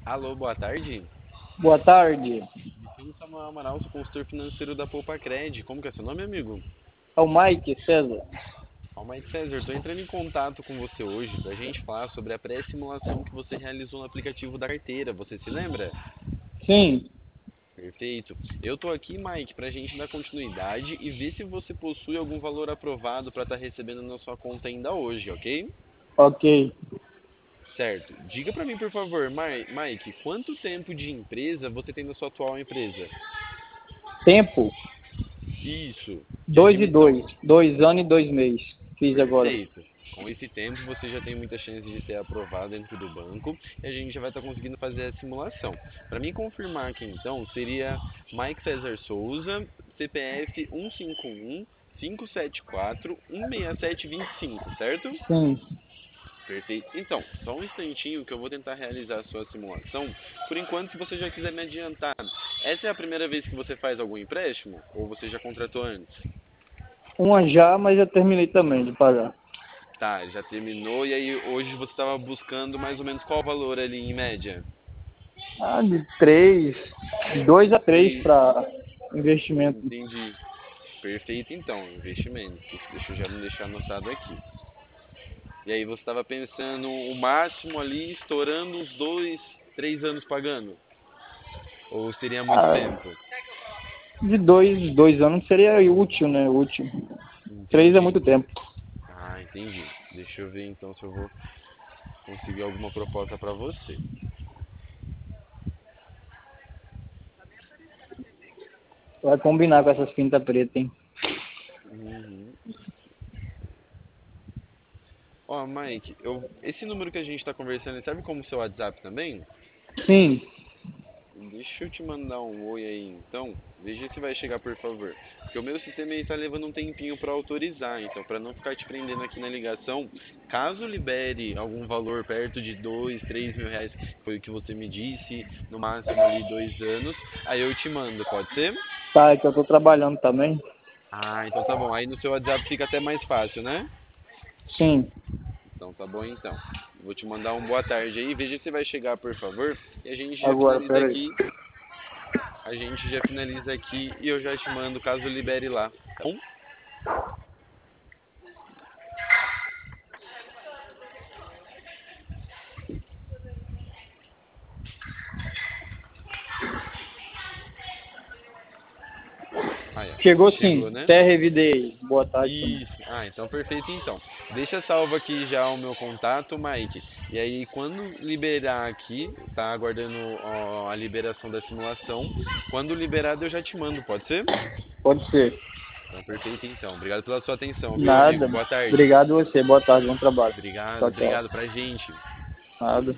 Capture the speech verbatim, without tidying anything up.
Alô, boa tarde. Boa tarde. Aqui é Samuel Amaral, sou consultor financeiro da Poupacred. Como que é seu nome, amigo? É o Mike César. Ó, Mike César, estou entrando em contato com você hoje para a gente falar sobre a pré-simulação que você realizou no aplicativo da carteira. Você se lembra? Sim, Perfeito. Eu estou aqui, Mike, para a gente dar continuidade e ver se você possui algum valor aprovado para estar recebendo na sua conta ainda hoje, ok? ok. Certo. Diga para mim, por favor, Mai- Mike, quanto tempo de empresa você tem na sua atual empresa? Tempo, Isso, de dois e admissão. dois. Dois anos e dois meses. Fiz agora. Perfeito. Com esse tempo você já tem muita chance de ser aprovado dentro do banco e a gente já vai estar conseguindo fazer a simulação. Para mim confirmar aqui então, seria Mike César Souza, C P F um cinco um, cinco sete quatro, um seis sete dois cinco, certo? Sim. Perfeito. Então, só um instantinho que eu vou tentar realizar a sua simulação. Por enquanto, se você já quiser me adiantar, essa é a primeira vez que você faz algum empréstimo? Ou você já contratou antes? Uma já, mas já terminei também de pagar. Tá, já terminou e aí hoje você estava buscando mais ou menos qual valor ali em média? Ah, de três, de dois a três Três. para investimento. Entendi. Perfeito então, investimentos. Deixa eu já me deixar anotado aqui. E aí você estava pensando o máximo ali, estourando uns dois, três anos pagando? Ou seria muito Ah, tempo? de dois, dois anos seria útil, né? Útil. Três é Entendi. muito tempo. Ah, entendi. Deixa eu ver então se eu vou conseguir alguma proposta para você. Vai combinar com essas pintas pretas, hein? Uhum. Ó, Mike, eu, esse número que a gente está conversando, ele serve como seu WhatsApp também? Sim. Deixa eu te mandar um oi aí então. Veja se vai chegar, por favor. Porque o meu sistema está levando um tempinho para autorizar. Então, para não ficar te prendendo aqui na ligação, caso libere algum valor perto de dois, três mil reais, que foi o que você me disse, no máximo ali dois anos, aí eu te mando, pode ser? Tá, é que eu tô trabalhando também. Ah, então tá bom. Aí no seu WhatsApp fica até mais fácil, né? Sim. Então tá bom então. Vou te mandar um boa tarde aí. Veja se vai chegar, por favor. E a gente já Agora, finaliza peraí. aqui. A gente já finaliza aqui e eu já te mando caso libere lá, tá bom? Aí, ó. Chegou Chegou, sim. né? Até revidei. Boa tarde também. Isso. Ah, então perfeito então. Deixa salvo aqui já o meu contato, Mike. E aí quando liberar aqui, tá aguardando ó, a liberação da simulação. Quando liberado eu já te mando, pode ser? Pode ser. Então perfeito então. Obrigado pela sua atenção, viu, amigo? Nada. Boa tarde. Obrigado a você. Boa tarde. Bom trabalho. Obrigado, Tchau, tchau. obrigado pra gente. Nada.